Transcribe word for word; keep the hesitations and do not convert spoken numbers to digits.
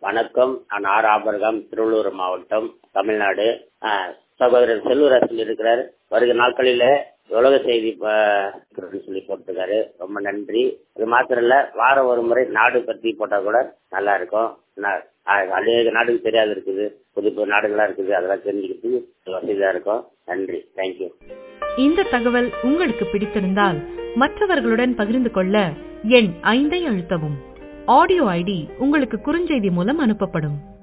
வணக்கம். நான் ஆர் ஆபரகம், திருவள்ளூர் மாவட்டம், தமிழ்நாடு. சகோதரர் செல்வராஜ் இருக்கிறார். வருகிற நாட்களில உலக செய்தி சொல்லி போட்டிருக்காரு. ரொம்ப நன்றி. அது மாத்திரம் இல்ல, வாரம் ஒரு முறை நாடு பத்தி போட்டா கூட நல்லா இருக்கும். அநேக நாடுகள் தெரியாது இருக்குது, புது புது நாடுகளா இருக்குது, அதெல்லாம் தெரிஞ்சுக்கிறதுக்கு வசதியா இருக்கும். நன்றி. தேங்க்யூ. இந்த தகவல் உங்களுக்கு பிடித்திருந்தால் மற்றவர்களுடன் பகிர்ந்து கொள்ள எண் ஐந்தை அழுத்தவும். ஆடியோ ஐடி உங்களுக்கு குறுஞ்செய்தி மூலம் அனுப்பப்படும்.